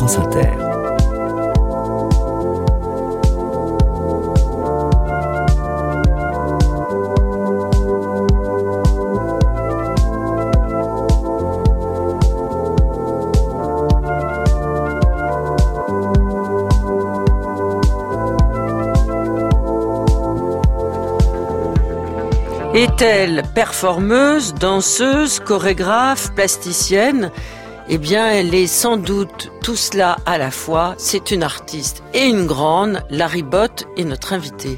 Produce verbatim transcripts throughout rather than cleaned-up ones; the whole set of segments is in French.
France Inter. Est-elle performeuse, danseuse, chorégraphe, plasticienne ? Eh bien, elle est sans doute tout cela à la fois. C'est une artiste et une grande. Larry Bott est notre invitée.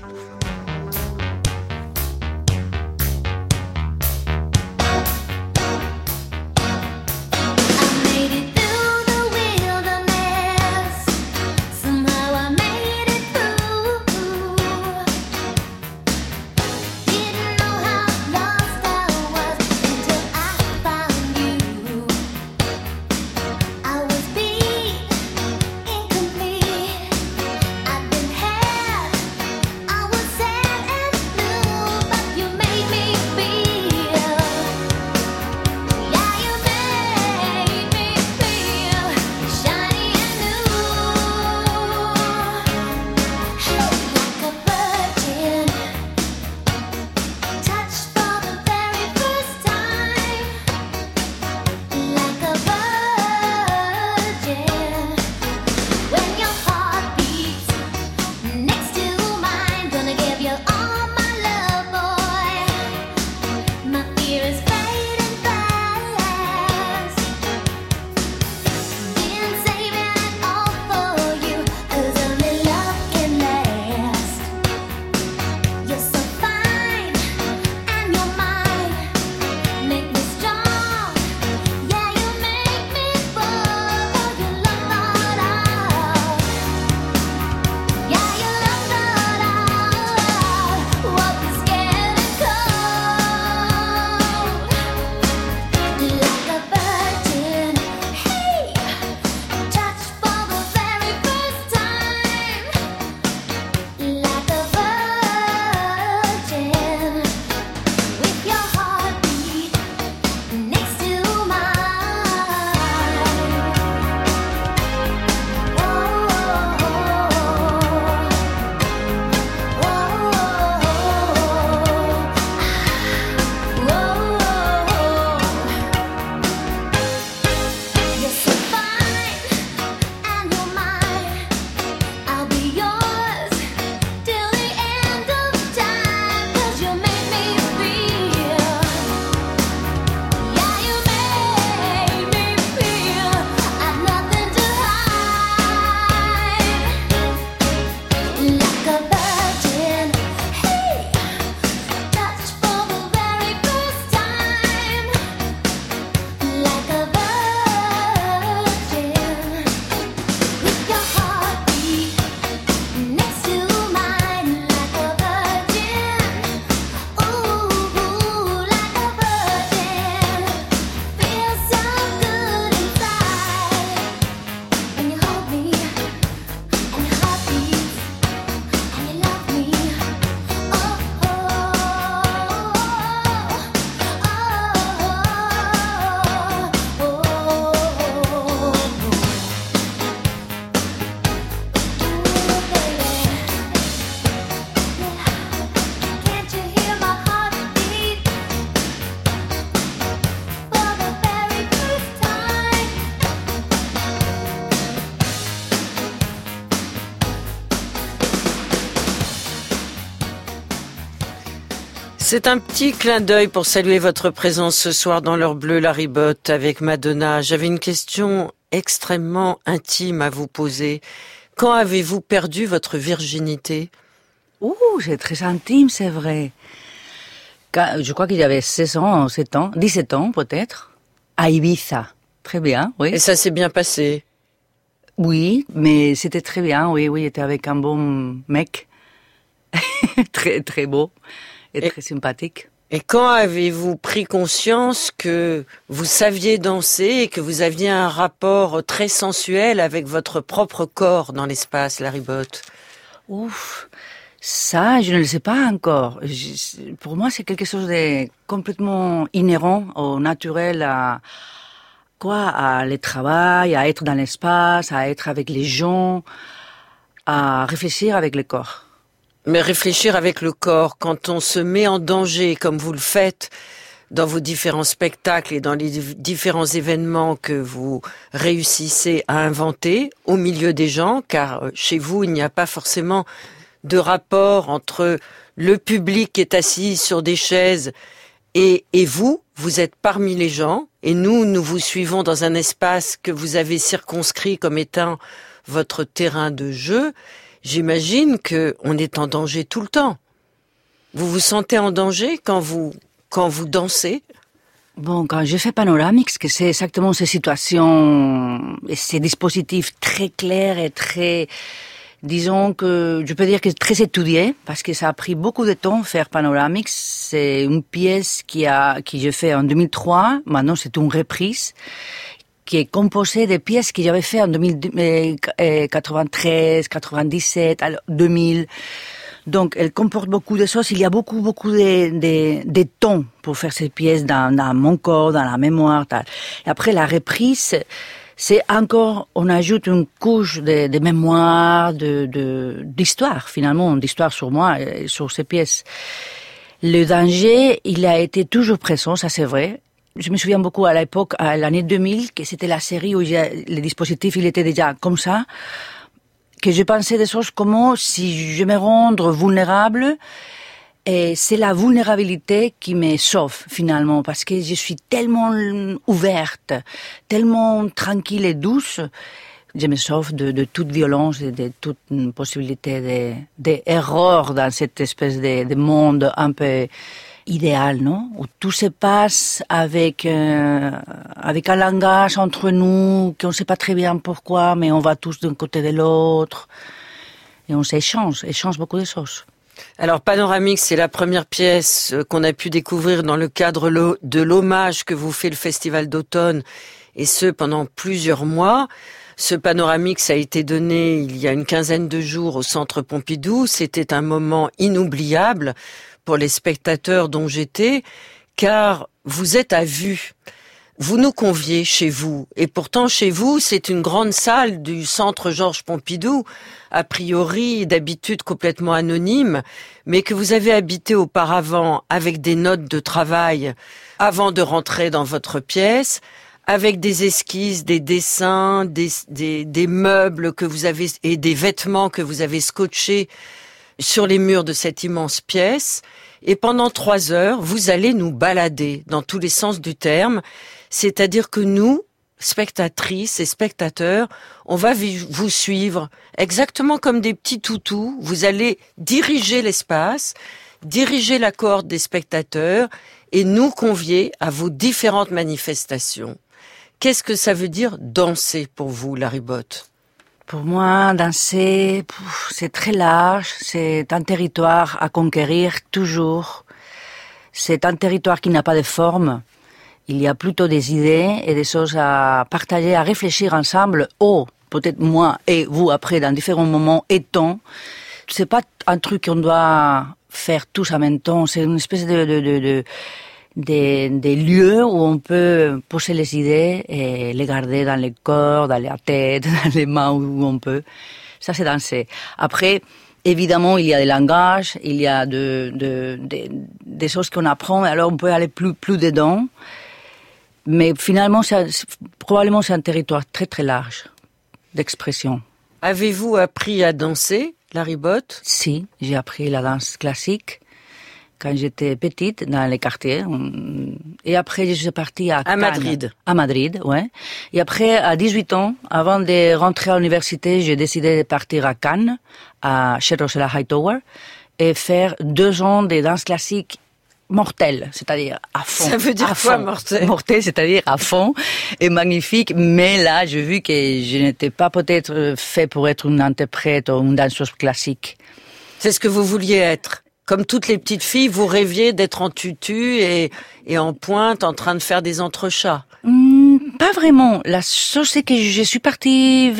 C'est un petit clin d'œil pour saluer votre présence ce soir dans l'heure bleue, Larry Bott avec Madonna. J'avais une question extrêmement intime à vous poser. Quand avez-vous perdu votre virginité ? Ouh, c'est très intime, c'est vrai. Je crois qu'il y avait seize ans, sept ans, dix-sept ans peut-être, à Ibiza. Très bien, oui. Et ça s'est bien passé ? Oui, mais c'était très bien, oui, oui, j'étais avec un bon mec, très très beau et, et très sympathique. Et quand avez-vous pris conscience que vous saviez danser et que vous aviez un rapport très sensuel avec votre propre corps dans l'espace, Larry Bott ? Ouf, ça, je ne le sais pas encore. Je, pour moi, c'est quelque chose de complètement inhérent, au naturel, à, quoi, à le travail, à être dans l'espace, à être avec les gens, à réfléchir avec le corps. Mais réfléchir avec le corps, quand on se met en danger, comme vous le faites dans vos différents spectacles et dans les différents événements que vous réussissez à inventer au milieu des gens, car chez vous, il n'y a pas forcément de rapport entre le public qui est assis sur des chaises et, et vous, vous êtes parmi les gens, et nous, nous vous suivons dans un espace que vous avez circonscrit comme étant votre terrain de jeu. J'imagine que on est en danger tout le temps. Vous vous sentez en danger quand vous quand vous dansez? Bon, quand je fais Panoramix, que c'est exactement ces situations et ces dispositifs très clairs et très, disons que je peux dire que très étudié, parce que ça a pris beaucoup de temps faire Panoramix. C'est une pièce qui a qui j'ai fait en deux mille trois. Maintenant, c'est une reprise qui est composée de pièces que j'avais fait en deux mille quatre-vingt-treize, quatre-vingt-dix-sept, deux mille. Donc, elle comporte beaucoup de choses. Il y a beaucoup, beaucoup de, de, de tons pour faire ces pièces dans, dans mon corps, dans la mémoire, tal. Et après, la reprise, c'est encore, on ajoute une couche de, de mémoire, de, de, d'histoire, finalement, d'histoire sur moi, et sur ces pièces. Le danger, il a été toujours présent, ça c'est vrai. Je me souviens beaucoup à l'époque, à l'année deux mille, que c'était la série où le dispositif, il était déjà comme ça, que je pensais des choses comme si je me rends vulnérable, et c'est la vulnérabilité qui me sauve finalement, parce que je suis tellement ouverte, tellement tranquille et douce, je me sauve de, de toute violence et de toute possibilité d'erreur dans cette espèce de, de monde un peu idéal, non? Où tout se passe avec euh, avec un langage entre nous qu'on ne sait pas très bien pourquoi, mais on va tous d'un côté de l'autre et on s'échange, échange beaucoup de choses. Alors Panoramix, c'est la première pièce qu'on a pu découvrir dans le cadre de l'hommage que vous fait le Festival d'automne, et ce pendant plusieurs mois. Ce Panoramix a été donné il y a une quinzaine de jours au Centre Pompidou. C'était un moment inoubliable pour les spectateurs dont j'étais, car vous êtes à vue. Vous nous conviez chez vous, et pourtant chez vous, c'est une grande salle du Centre Georges Pompidou, a priori d'habitude complètement anonyme, mais que vous avez habité auparavant avec des notes de travail avant de rentrer dans votre pièce, avec des esquisses, des dessins, des, des, des meubles que vous avez et des vêtements que vous avez scotchés sur les murs de cette immense pièce. Et pendant trois heures, vous allez nous balader dans tous les sens du terme. C'est-à-dire que nous, spectatrices et spectateurs, on va vous suivre exactement comme des petits toutous. Vous allez diriger l'espace, diriger la cohorte des spectateurs et nous convier à vos différentes manifestations. Qu'est-ce que ça veut dire danser pour vous, Laribotte ? Pour moi, danser, c'est très large, c'est un territoire à conquérir toujours. C'est un territoire qui n'a pas de forme. Il y a plutôt des idées et des choses à partager, à réfléchir ensemble. Oh, peut-être moi et vous après, dans différents moments et temps. C'est pas un truc qu'on doit faire tous en même temps. C'est une espèce de, de, de, de Des, des lieux où on peut poser les idées et les garder dans le corps, dans la tête, dans les mains, où on peut. Ça, c'est danser. Après, évidemment, il y a des langages, il y a de, de, de, des choses qu'on apprend, alors on peut aller plus, plus dedans. Mais finalement, c'est, probablement, c'est un territoire très, très large d'expression. Avez-vous appris à danser, Laribotte ? Si, j'ai appris la danse classique quand j'étais petite, dans les quartiers. Et après, je suis partie à, à Cannes. Madrid. À Madrid, ouais. Et après, à dix-huit ans, avant de rentrer à l'université, j'ai décidé de partir à Cannes, à chez Rosella Hightower, et faire deux ans de danse classique mortelle, c'est-à-dire à fond. Ça veut dire à quoi, fond. mortel? Mortel, c'est-à-dire à fond, et magnifique. Mais là, j'ai vu que je n'étais pas peut-être fait pour être une interprète ou une danseuse classique. C'est ce que vous vouliez être. Comme toutes les petites filles, vous rêviez d'être en tutu et, et en pointe, en train de faire des entrechats. Mmh, pas vraiment. La chose, c'est que je suis partie vers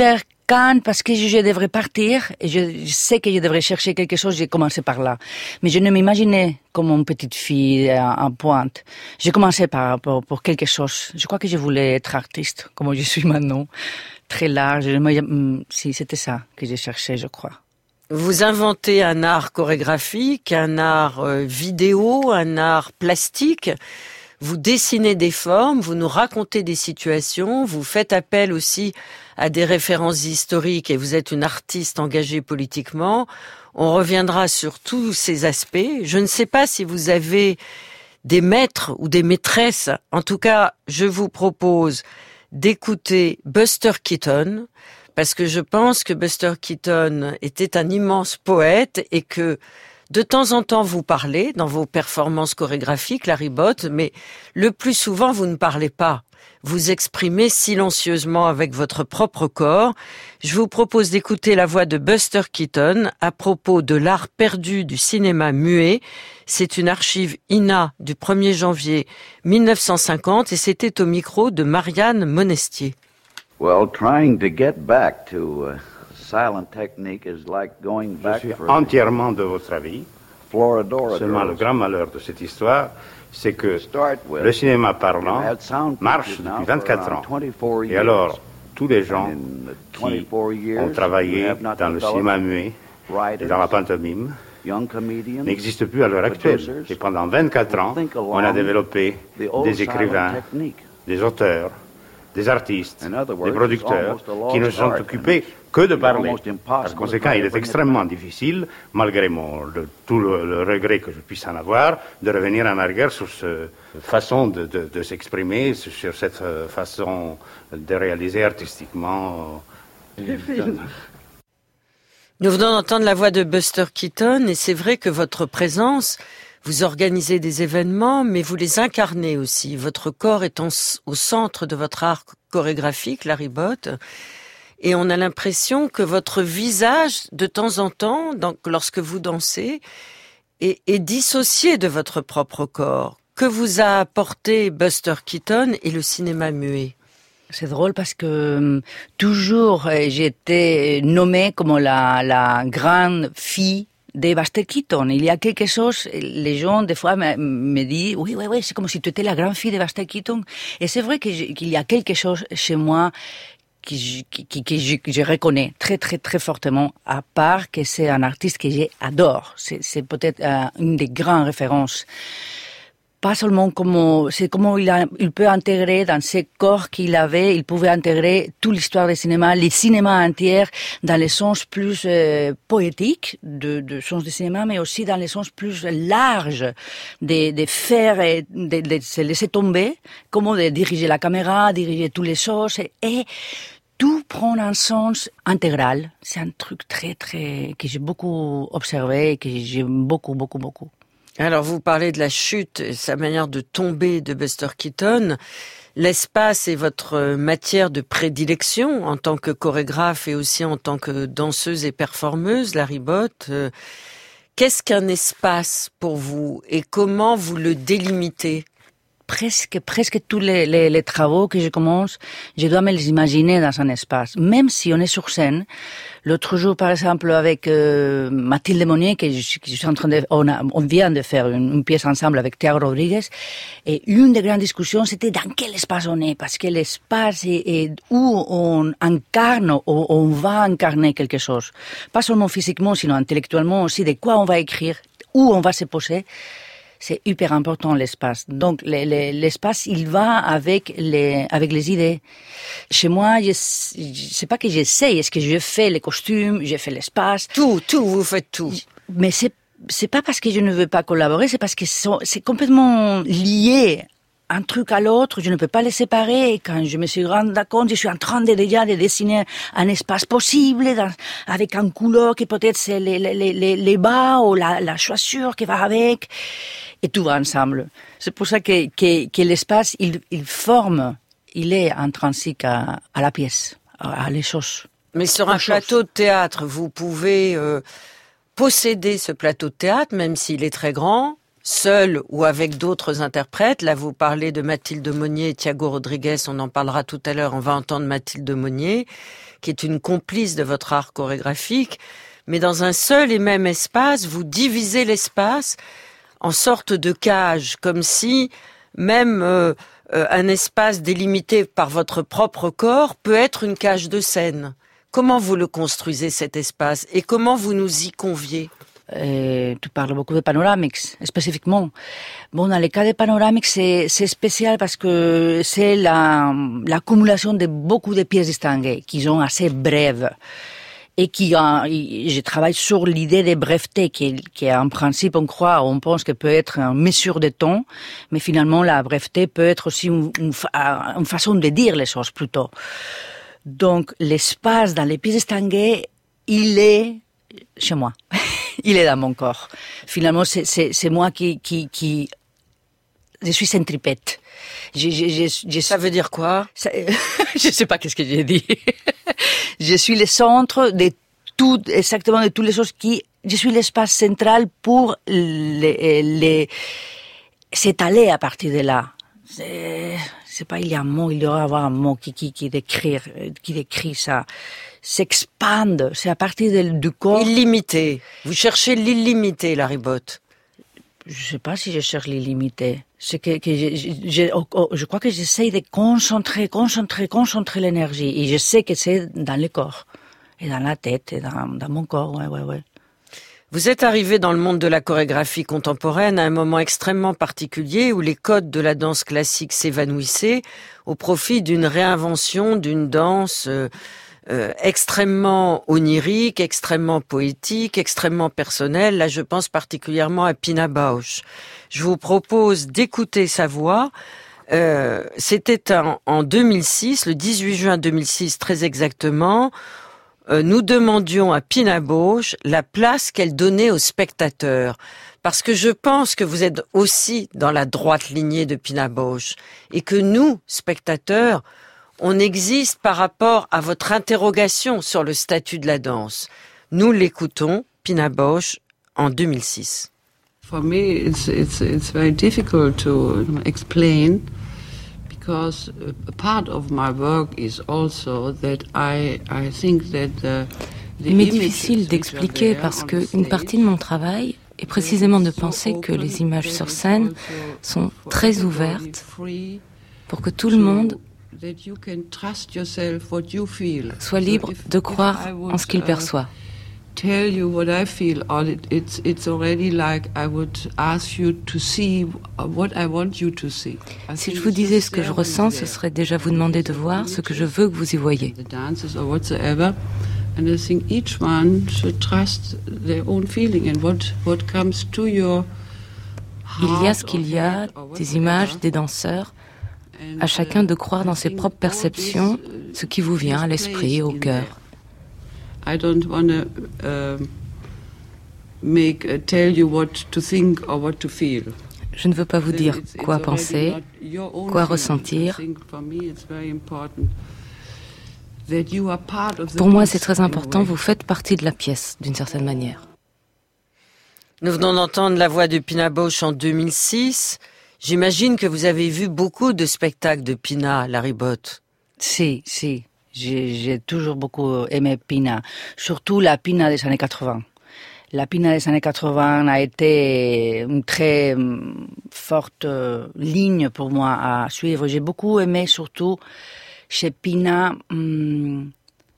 quand, parce que je devrais partir, et je sais que je devrais chercher quelque chose, j'ai commencé par là. Mais je ne m'imaginais comme une petite fille en pointe. J'ai commencé par, pour, pour quelque chose. Je crois que je voulais être artiste, comme je suis maintenant. Très large. Si, c'était ça que j'ai cherché, je crois. Vous inventez un art chorégraphique, un art euh, vidéo, un art plastique. Vous dessinez des formes, vous nous racontez des situations, vous faites appel aussi à des références historiques et vous êtes une artiste engagée politiquement. On reviendra sur tous ces aspects. Je ne sais pas si vous avez des maîtres ou des maîtresses. En tout cas, je vous propose d'écouter Buster Keaton, parce que je pense que Buster Keaton était un immense poète et que de temps en temps vous parlez dans vos performances chorégraphiques, Larry Bott, mais le plus souvent vous ne parlez pas. Vous exprimez silencieusement avec votre propre corps. Je vous propose d'écouter la voix de Buster Keaton à propos de l'art perdu du cinéma muet. C'est une archive I N A du premier janvier mille neuf cent cinquante et c'était au micro de Marianne Monestier. Well, trying to get back to uh, silent technique is like going back. Je suis entièrement de votre avis. Floridora Seulement girls. le grand malheur de cette histoire, c'est que le cinéma parlant marche depuis vingt-quatre ans. Et alors, tous les gens qui ont travaillé dans le cinéma muet et dans la pantomime n'existent plus à l'heure actuelle. Et pendant vingt-quatre ans, on a développé des écrivains, des auteurs, des artistes, des producteurs qui ne se sont occupés que de parler. Par conséquent, il est extrêmement difficile, malgré mon, le, tout le, le regret que je puisse en avoir, de revenir en arrière sur cette façon de, de, de s'exprimer, sur cette façon de réaliser artistiquement. Nous venons d'entendre la voix de Buster Keaton et c'est vrai que votre présence, vous organisez des événements, mais vous les incarnez aussi. Votre corps est en, au centre de votre art chorégraphique, Larry Bott. Et on a l'impression que votre visage, de temps en temps, donc, lorsque vous dansez, est, est dissocié de votre propre corps. Que vous a apporté Buster Keaton et le cinéma muet ? C'est drôle parce que euh, toujours euh, j'ai été nommée comme la, la grande fille de Buster Keaton. Il y a quelque chose, les gens, des fois, me, me disent, oui, oui, oui, c'est comme si tu étais la grande fille de Buster Keaton. Et c'est vrai que je, qu'il y a quelque chose chez moi que je, qui, qui, que je, que je reconnais très, très, très fortement, à part que c'est un artiste que j'adore. C'est, c'est peut-être euh, une des grandes références. Pas seulement comment, c'est comment il, a, il peut intégrer dans ce corps qu'il avait, il pouvait intégrer toute l'histoire du cinéma, les cinémas entiers, dans le sens plus euh, poétique de, de sens du cinéma, mais aussi dans le sens plus large de, de faire, et de, de se laisser tomber, comment de diriger la caméra, diriger toutes les choses, et, et tout prend un sens intégral. C'est un truc très, très, que j'ai beaucoup observé et que j'aime beaucoup, beaucoup, beaucoup. Alors, vous parlez de la chute, sa manière de tomber de Buster Keaton. L'espace est votre matière de prédilection en tant que chorégraphe et aussi en tant que danseuse et performeuse, Larry Bott. Qu'est-ce qu'un espace pour vous et comment vous le délimitez ? Presque, presque tous les, les, les travaux que je commence, je dois me les imaginer dans un espace. Même si on est sur scène. L'autre jour, par exemple, avec euh, Mathilde Monnier, que je, que je suis en train de, on, a, on vient de faire une, une pièce ensemble avec Thiago Rodriguez, et une des grandes discussions, c'était dans quel espace on est, parce que l'espace est, est où on incarne, où on va incarner quelque chose. Pas seulement physiquement, sinon intellectuellement aussi, de quoi on va écrire, où on va se poser. C'est hyper important, l'espace. Donc, le, le, l'espace, il va avec les, avec les idées. Chez moi, je, je sais pas que j'essaye. Est-ce que je fais les costumes, je fais l'espace? Tout, tout, vous faites tout. Mais c'est, c'est pas parce que je ne veux pas collaborer, c'est parce que c'est complètement lié. Un truc à l'autre, je ne peux pas les séparer. Et quand je me suis rendu compte, je suis en train de déjà de dessiner un espace possible dans, avec un couleur qui peut-être c'est les, les, les, les bas ou la, la chaussure qui va avec. Et tout va ensemble. C'est pour ça que, que, que l'espace, il, il forme, il est intrinsèque à, à la pièce, à, à les choses. Mais sur un plateau de théâtre, vous pouvez euh, posséder ce plateau de théâtre, même s'il est très grand, seul ou avec d'autres interprètes. Là, vous parlez de Mathilde Monnier et Thiago Rodriguez, on en parlera tout à l'heure, on va entendre Mathilde Monnier, qui est une complice de votre art chorégraphique. Mais dans un seul et même espace, vous divisez l'espace en sorte de cage, comme si même euh, euh, un espace délimité par votre propre corps peut être une cage de scène. Comment vous le construisez, cet espace, et comment vous nous y conviez? Euh, tu parles beaucoup de panoramics, spécifiquement. Bon, dans le cas des panoramics, c'est, c'est spécial parce que c'est la, l'accumulation de beaucoup de pièces distinguées, qui sont assez brèves. Et qui, je travaille sur l'idée de breveté, qui, qui en principe, on croit, on pense qu'elle peut être une mesure de temps, mais finalement, la breveté peut être aussi une, une, une façon de dire les choses, plutôt. Donc, l'espace dans les pièces distinguées, il est chez moi. Il est dans mon corps. Finalement, c'est, c'est, c'est moi qui, qui, qui, je suis centripète. Je, je, je, je, ça veut dire quoi? Ça, je sais pas qu'est-ce que j'ai dit. Je suis le centre de tout, exactement de toutes les choses qui, je suis l'espace central pour les, les, s'étaler à partir de là. C'est, c'est pas, il y a un mot, il doit y avoir un mot qui, qui, qui décrit, qui décrit ça. S'expande, c'est à partir de, du corps. Illimité. Vous cherchez l'illimité, la ribote. Je sais pas si je cherche l'illimité. C'est que, que je, je, je, je crois que j'essaie de concentrer, concentrer, concentrer l'énergie. Et je sais que c'est dans le corps. Et dans la tête, et dans, dans mon corps, ouais, ouais, ouais. Vous êtes arrivé dans le monde de la chorégraphie contemporaine à un moment extrêmement particulier où les codes de la danse classique s'évanouissaient au profit d'une réinvention d'une danse euh, euh, extrêmement onirique, extrêmement poétique, extrêmement personnelle. Là, je pense particulièrement à Pina Bausch. Je vous propose d'écouter sa voix. Euh, c'était en, en deux mille six, le dix-huit juin deux mille six très exactement. Euh, nous demandions à Pina Bausch la place qu'elle donnait aux spectateurs. Parce que je pense que vous êtes aussi dans la droite lignée de Pina Bausch. Et que nous, spectateurs, on existe par rapport à votre interrogation sur le statut de la danse. Nous l'écoutons, Pina Bausch, en deux mille six. For me, it's, it's, it's very difficult to explain. Because a part of my work is also that I, I think that the, the Il m'est difficile d'expliquer parce qu'une partie de mon travail est précisément de penser que les images sur scène sont très ouvertes pour que tout le monde soit libre de croire en ce qu'il perçoit. Tell you what I feel, or it, it's it's already like I would ask you to see what I want you to see. Si je vous disais ce que je ressens, ce serait déjà vous demander de voir ce que je veux que vous y voyez. The dances or whatsoever, and I think each one should trust their own feeling and what what comes to your Il y a ce qu'il y a, des images, des danseurs. À chacun de croire dans ses propres perceptions, ce qui vous vient à l'esprit et au cœur. I don't want to uh, make uh, tell you what to think or what to feel. Je ne veux pas vous dire quoi penser, quoi ressentir. Pour moi, c'est très important, vous faites partie de la pièce, d'une certaine manière. Nous venons d'entendre la voix de Pina Bausch en deux mille six. J'imagine que vous avez vu beaucoup de spectacles de Pina, la ribote. Si, si. J'ai, j'ai toujours beaucoup aimé Pina, surtout la Pina des années quatre-vingts. La Pina des années quatre-vingts a été une très forte ligne pour moi à suivre. J'ai beaucoup aimé surtout chez Pina hum,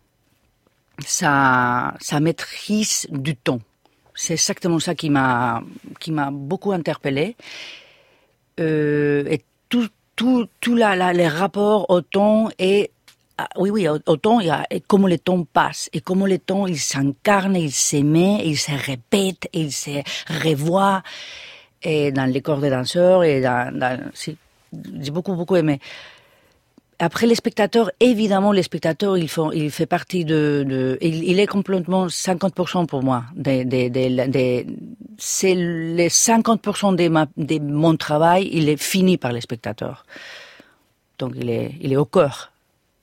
sa, sa maîtrise du ton. C'est exactement ça qui m'a, qui m'a beaucoup interpellée. Euh, et tout, tout, tout la, la, les rapports au ton et Ah, oui, oui, au, au ton, il y a et comment le ton passe, et comment le ton, il s'incarne, il s'émet, il se répète, il se revoit, et dans les corps des danseurs, et dans, dans c'est, j'ai beaucoup, beaucoup aimé. Après, les spectateurs, évidemment, les spectateurs, ils font, il fait partie de, de il, il est complètement cinquante pour cent pour moi. De, de, de, de, c'est les cinquante pour cent de, ma, de mon travail, il est fini par les spectateurs. Donc, il est, il est au cœur.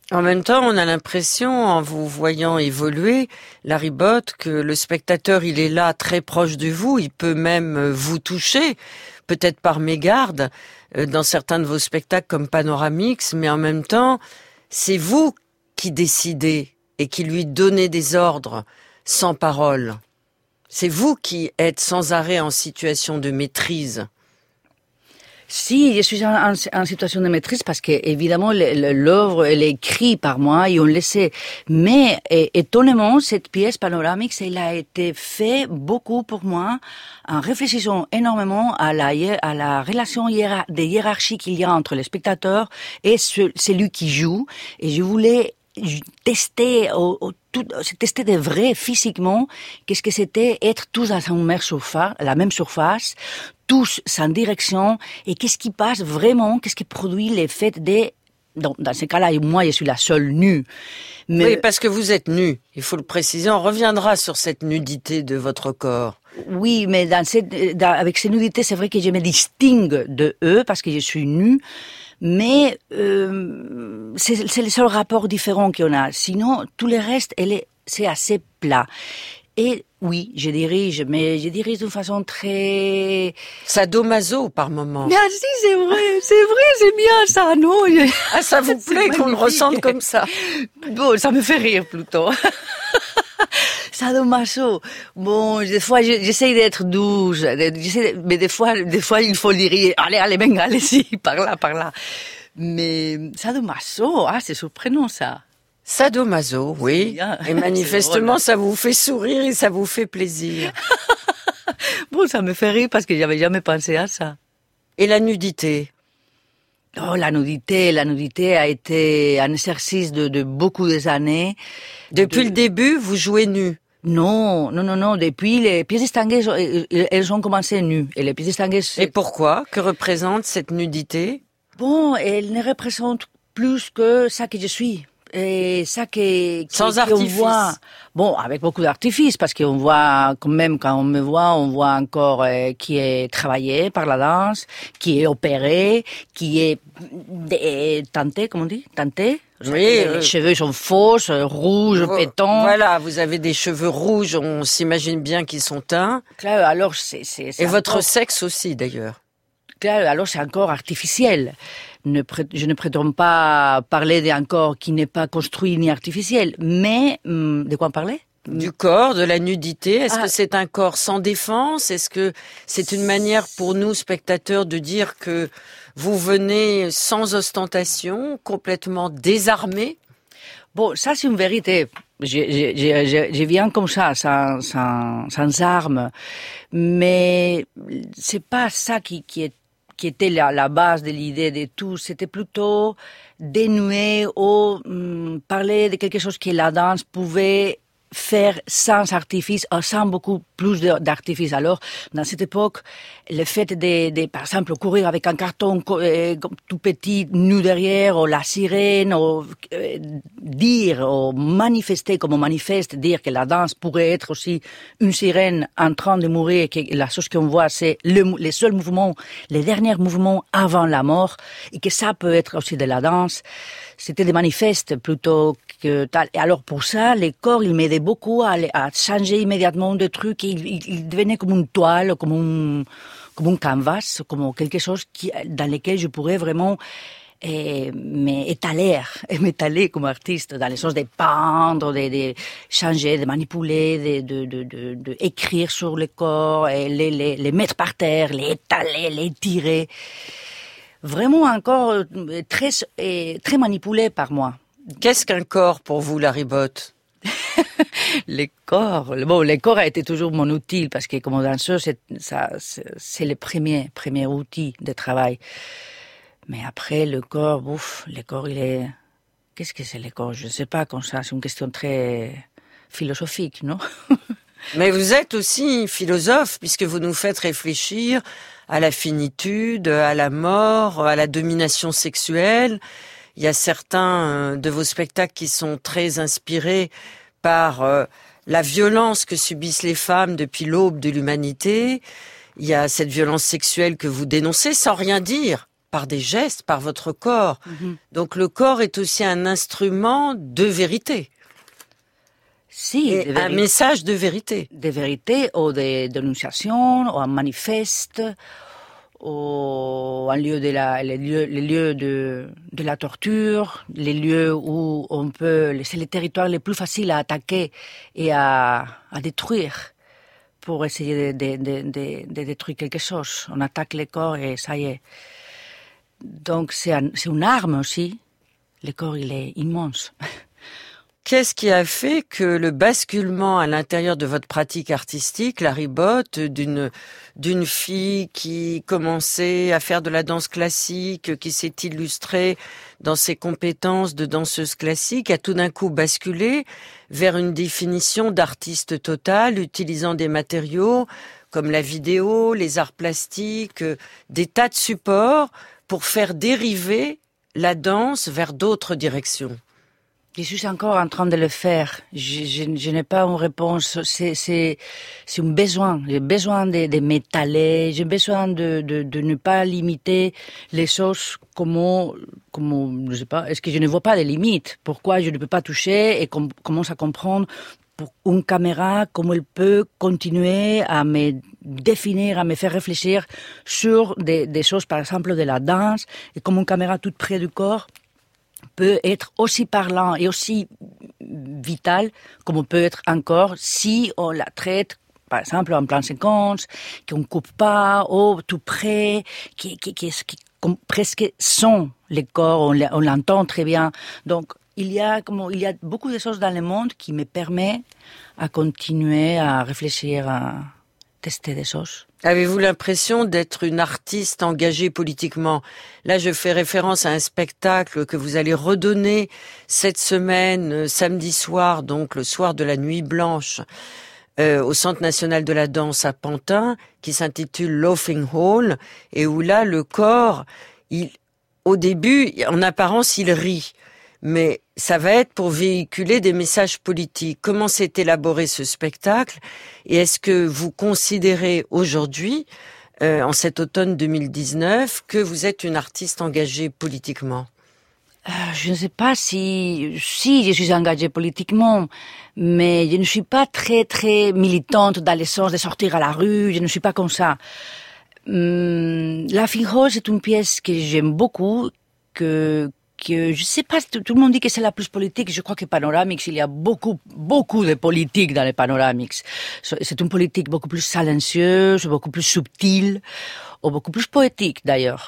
En même temps, on a l'impression, en vous voyant évoluer, Larry Bott, que le spectateur, il est là, très proche de vous, il peut même vous toucher, peut-être par mégarde, dans certains de vos spectacles comme Panoramix, mais en même temps, c'est vous qui décidez et qui lui donnez des ordres sans parole. C'est vous qui êtes sans arrêt en situation de maîtrise. Si, je suis en, en, en situation de maîtrise parce que évidemment l'œuvre elle est écrite par moi et on le sait. Mais et, étonnamment, cette pièce Panoramix, elle a été faite beaucoup pour moi en réfléchissant énormément à la à la relation hiéra, de hiérarchie qu'il y a entre le spectateur et ce, celui qui joue. Et je voulais tester au, au tout, tester de vrai physiquement qu'est-ce que c'était être tous à la même surface, la même surface, tous sans direction, et qu'est-ce qui passe vraiment, qu'est-ce qui produit l'effet de... Dans, dans ces cas-là, moi, je suis la seule nue. Mais... Oui, parce que vous êtes nue, il faut le préciser. On reviendra sur cette nudité de votre corps. Oui, mais dans cette, dans, avec ces nudités, c'est vrai que je me distingue de eux parce que je suis nue. Mais euh, c'est, c'est le seul rapport différent qu'on a. Sinon, tout le reste, elle est, c'est assez plat. Et oui, je dirige, mais je dirige d'une façon très... Sadomaso par moment. Mais ah, si, c'est vrai, c'est vrai, c'est bien ça, non? Ah, ça vous plaît qu'on le ressente comme ça? Bon, ça me fait rire plutôt. Sadomaso. Bon, des fois, j'essaie d'être douce, j'essaie, mais des fois, des fois, il faut dire, allez, allez, venga, allez-y, par là, par là. Mais sadomaso, ah, c'est surprenant ça. Sadomaso, oui. Et manifestement, ça vous fait sourire et ça vous fait plaisir. Bon, ça me fait rire parce que j'avais jamais pensé à ça. Et la nudité? Oh, la nudité, la nudité a été un exercice de, de beaucoup d'années. Depuis de... le début, vous jouez nu? Non, non, non, non. Depuis, les pièces distinguées, elles ont commencé nues. Et les pièces distinguées... Et pourquoi? Que représente cette nudité? Bon, elle ne représente plus que ça que je suis. Et ça qui, qui sans artifice. Voit, bon, avec beaucoup d'artifices, parce qu'on voit quand même quand on me voit, on voit un corps euh, qui est travaillé par la danse, qui est opéré, qui est euh, tenté, comment on dit, tenté. Oui, les euh, cheveux sont fausses, rouges, vous, pétants. Voilà, vous avez des cheveux rouges, on s'imagine bien qu'ils sont teints. Claire, alors c'est, c'est, c'est et votre encore... sexe aussi d'ailleurs. Claire, alors c'est encore artificiel. Ne pré... Je ne prétends pas parler d'un corps qui n'est pas construit ni artificiel, mais de quoi on parlait? Du corps, de la nudité. Est-ce ah. que c'est un corps sans défense? Est-ce que c'est une manière pour nous, spectateurs, de dire que vous venez sans ostentation, complètement désarmés? Bon, ça c'est une vérité. Je, je, je, je viens comme ça, sans, sans, sans armes. Mais c'est pas ça qui, qui est qui était la, la base de l'idée de tout, c'était plutôt dénouer ou hum, parler de quelque chose que la danse pouvait faire sans artifice, sans beaucoup plus d'artifice. Alors, dans cette époque, le fait de, de par exemple, courir avec un carton euh, tout petit, nu derrière, ou la sirène, ou euh, dire, ou manifester comme on manifeste, dire que la danse pourrait être aussi une sirène en train de mourir, et que la chose qu'on voit, c'est le, les seuls mouvements, les derniers mouvements avant la mort, et que ça peut être aussi de la danse. C'était des manifestes plutôt que tal. Et alors pour ça, les corps, ils m'aidaient beaucoup à, à changer immédiatement de trucs. Ils, ils, ils devenaient comme une toile, comme un, comme un canvas, comme quelque chose qui, dans lequel je pourrais vraiment eh, m'étaler, m'étaler comme artiste, dans les sens de peindre, de, de changer, de manipuler, de, de, de, de, de écrire sur le corps, et les, les, les mettre par terre, les étaler, les tirer. Vraiment encore très, très manipulé par moi. Qu'est-ce qu'un corps pour vous, Larry Bott? Le corps, bon, le corps a été toujours mon outil parce que comme danseur, c'est, ça, c'est, c'est le premier, premier outil de travail. Mais après, le corps, ouf, le corps, il est, qu'est-ce que c'est le corps? Je ne sais pas comme ça, c'est une question très philosophique, non? Mais vous êtes aussi philosophe puisque vous nous faites réfléchir à la finitude, à la mort, à la domination sexuelle. Il y a certains de vos spectacles qui sont très inspirés par euh, la violence que subissent les femmes depuis l'aube de l'humanité. Il y a cette violence sexuelle que vous dénoncez sans rien dire, par des gestes, par votre corps. Mm-hmm. Donc le corps est aussi un instrument de vérité. Si, et un message de vérité. De vérité ou de dénonciation, ou un manifeste, ou un lieu de la, les lieux, les lieux de, de la torture, les lieux où on peut, c'est les territoires les plus faciles à attaquer et à, à détruire pour essayer de, de, de, de, de détruire quelque chose. On attaque le corps et ça y est. Donc c'est, un, c'est une arme aussi. Le corps, il est immense. Qu'est-ce qui a fait que le basculement à l'intérieur de votre pratique artistique, Larry Bott, d'une d'une fille qui commençait à faire de la danse classique, qui s'est illustrée dans ses compétences de danseuse classique, a tout d'un coup basculé vers une définition d'artiste total, utilisant des matériaux comme la vidéo, les arts plastiques, des tas de supports pour faire dériver la danse vers d'autres directions? Je suis encore en train de le faire. Je, je, je n'ai pas une réponse. C'est, c'est, c'est un besoin. J'ai besoin de, de m'étaler. J'ai besoin de, de, de ne pas limiter les choses comme, comme, je sais pas, est-ce que je ne vois pas de limites? Pourquoi je ne peux pas toucher et com- commence à comprendre pour une caméra, comment elle peut continuer à me définir, à me faire réfléchir sur des, des choses, par exemple, de la danse, et comme une caméra toute près du corps peut être aussi parlant et aussi vital comme on peut être encore si on la traite, par exemple, en plan séquence, qu'on ne coupe pas, ou tout près, qui, qui, qui, qui, qui presque sent le corps, on, on l'entend très bien. Donc, il y a comme, il y a beaucoup de choses dans le monde qui me permettent à continuer à réfléchir, à tester des choses. Avez-vous l'impression d'être une artiste engagée politiquement? Là, je fais référence à un spectacle que vous allez redonner cette semaine, samedi soir, donc le soir de la Nuit Blanche, euh, au Centre National de la Danse à Pantin, qui s'intitule Laughing Hall, et où là, le corps, il, au début, en apparence, il rit. Mais ça va être pour véhiculer des messages politiques. Comment s'est élaboré ce spectacle? Et est-ce que vous considérez aujourd'hui, euh, en cet automne deux mille dix-neuf, que vous êtes une artiste engagée politiquement? Euh, je ne sais pas si, si je suis engagée politiquement, mais je ne suis pas très, très militante dans le sens de sortir à la rue, je ne suis pas comme ça. Hum, Laughing Hall, c'est une pièce que j'aime beaucoup, que, que je sais pas, tout le monde dit que c'est la plus politique. Je crois que Panoramix, il y a beaucoup, beaucoup de politique dans les Panoramix. C'est une politique beaucoup plus silencieuse, beaucoup plus subtile, ou beaucoup plus poétique d'ailleurs.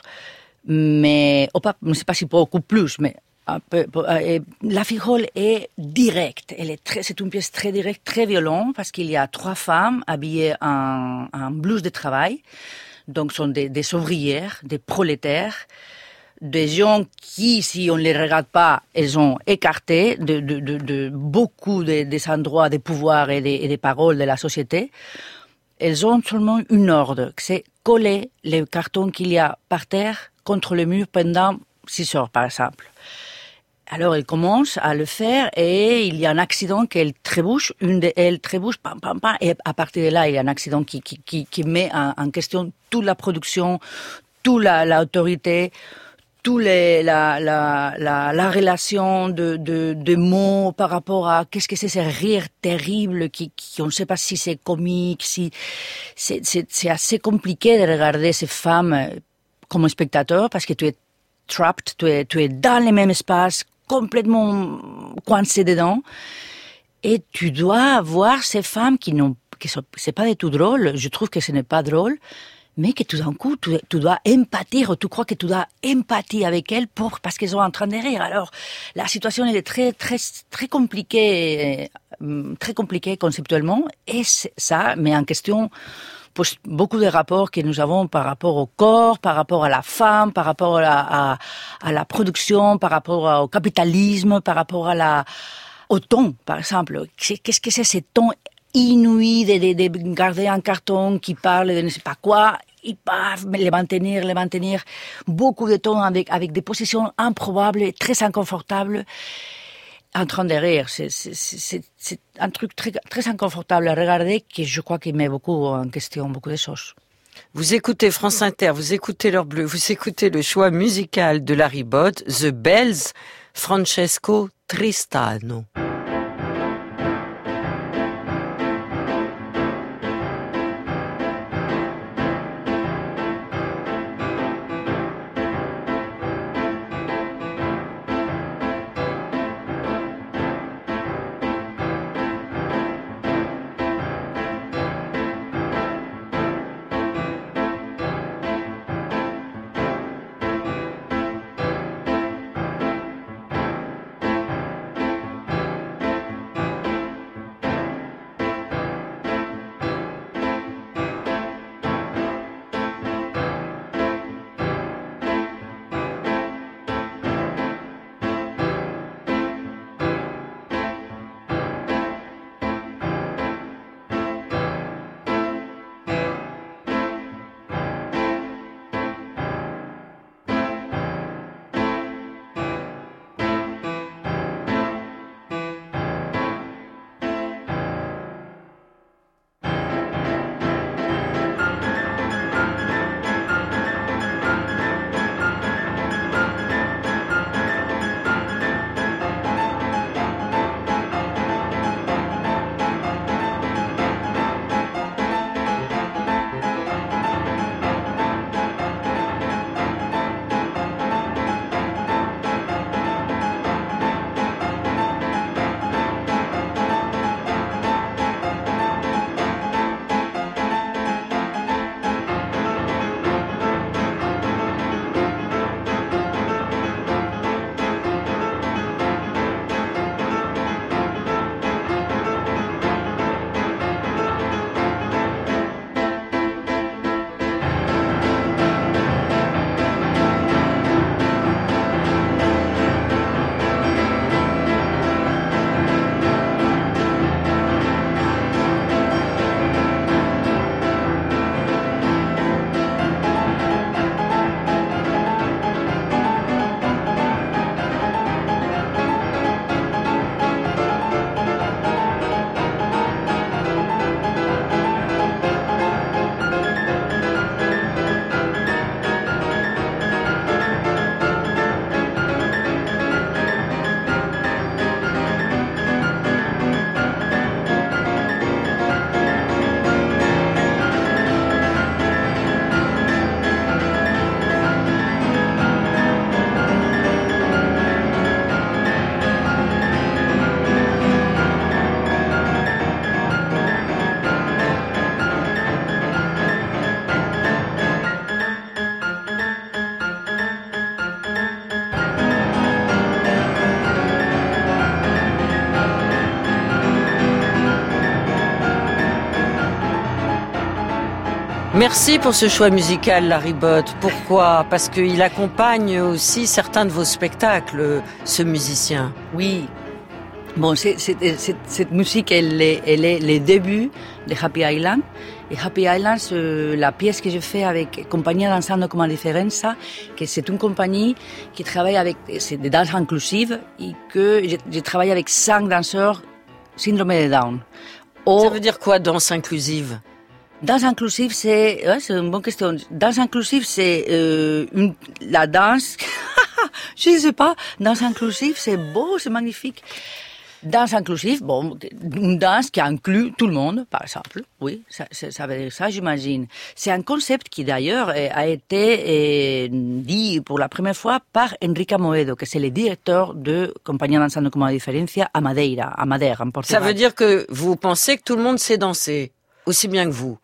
Mais, ou pas, je ne sais pas si beaucoup plus, mais un peu, euh, Laughing Hall est directe. Elle est très, c'est une pièce très directe, très violente, parce qu'il y a trois femmes habillées en, en blouse de travail. Donc, sont des, des ouvrières, des prolétaires, des gens qui, si on ne les regarde pas, elles ont écarté de, de, de, de beaucoup de, des endroits de pouvoir et des, et des paroles de la société. Elles ont seulement une ordre, c'est coller les cartons qu'il y a par terre contre le mur pendant six heures, par exemple. Alors, elles commencent à le faire et il y a un accident qu'elle trébuche, une d'elles trébuche, pam, pam, pam, et à partir de là, il y a un accident qui, qui, qui, qui met en, en question toute la production, toute la, l'autorité, tout les, la, la, la, la relation de, de, de mots par rapport à qu'est-ce que c'est ce rire terrible qui, qui on ne sait pas si c'est comique, si, c'est, c'est, c'est assez compliqué de regarder ces femmes comme spectateur parce que tu es trapped, tu es, tu es dans le même espace, complètement coincé dedans, et tu dois voir ces femmes qui n'ont, qui sont, c'est pas du tout drôle, je trouve que ce n'est pas drôle, mais que tout d'un coup, tu, tu dois empathier, tu crois que tu dois empathier avec elles pour, parce qu'elles sont en train de rire. Alors, la situation, elle est très, très, très compliquée, très compliquée conceptuellement, et ça met en question pose beaucoup de rapports que nous avons par rapport au corps, par rapport à la femme, par rapport à la, à, à la production, par rapport au capitalisme, par rapport à la, au ton, par exemple. Qu'est-ce que c'est ce ton inouï de, de, de garder un carton qui parle de ne sais pas quoi, et paf, les maintenir, les maintenir, beaucoup de temps avec, avec des positions improbables, très inconfortables, en train de rire. C'est, c'est, c'est, c'est un truc très, très inconfortable à regarder que je crois qu'il met beaucoup en question, beaucoup de choses. Vous écoutez France Inter, vous écoutez l'heure bleue, vous écoutez le choix musical de Larry Bott, The Bells, Francesco Tristano. Merci pour ce choix musical, Larry Bott. Pourquoi ? Parce qu'il accompagne aussi certains de vos spectacles, ce musicien. Oui. Bon, c'est, c'est, c'est, cette musique, elle est, elle est les débuts de Happy Island. Et Happy Island, c'est la pièce que je fais avec Compagnia Danzando Como Differenza, que c'est une compagnie qui travaille avec, c'est des danses inclusives, et que je, je travaille avec cinq danseurs syndrome de Down. Or, ça veut dire quoi, danse inclusive ? Danse inclusive, c'est, ouais, c'est une bonne question. Danse inclusive, c'est euh, une, la danse. Je ne sais pas. Danse inclusive, c'est beau, c'est magnifique. Danse inclusive, bon, une danse qui inclut tout le monde, par exemple. Oui, ça, ça, ça veut dire ça, j'imagine. C'est un concept qui d'ailleurs a été euh, dit pour la première fois par Enrique Amoedo, que c'est le directeur de Compagnia Danzando Como Differencia à Madeira, à Madère, en Portugal. Ça veut dire que vous pensez que tout le monde sait danser, aussi bien que vous?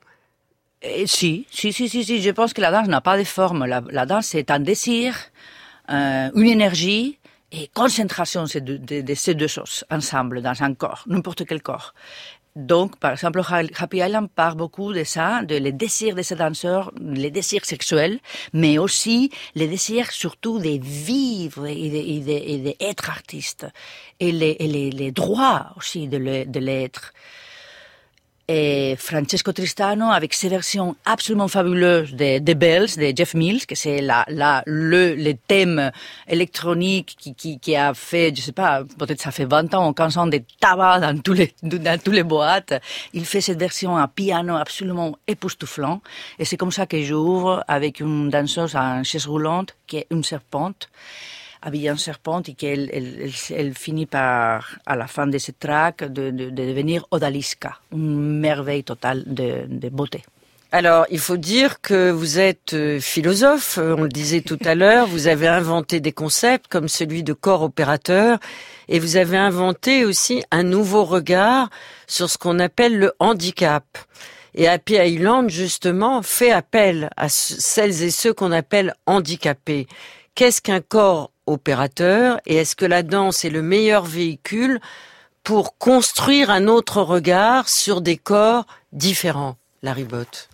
Et si, si, si, si, si, je pense que la danse n'a pas de forme. La, la danse, c'est un désir, euh, une énergie et concentration de, de, de ces deux choses ensemble dans un corps, n'importe quel corps. Donc, par exemple, Happy Island parle beaucoup de ça, de les désirs de ces danseurs, les désirs sexuels, mais aussi les désirs surtout de vivre et de, et de, et d'être artiste, et les, et les, les droits aussi de, le, de l'être. Et Francesco Tristano avec ses versions absolument fabuleuses de, de Bells, de Jeff Mills, que c'est la, la, le, le thème électronique qui, qui, qui a fait, je sais pas, peut-être ça fait vingt ans ou quinze ans de tabac dans tous les, dans tous les boîtes. Il fait cette version à piano absolument époustouflant. Et c'est comme ça que j'ouvre avec une danseuse en chaise roulante qui est une serpente, habillée en serpente, et qu'elle elle, elle, elle finit par, à la fin de ce track, de, de, de devenir Odalisca, une merveille totale de, de beauté. Alors, il faut dire que vous êtes philosophe, on le disait tout à l'heure, vous avez inventé des concepts comme celui de corps opérateur, et vous avez inventé aussi un nouveau regard sur ce qu'on appelle le handicap. Et Happy Island, justement, fait appel à celles et ceux qu'on appelle handicapés. Qu'est-ce qu'un corps opérateur, et est-ce que la danse est le meilleur véhicule pour construire un autre regard sur des corps différents, Larry Bott?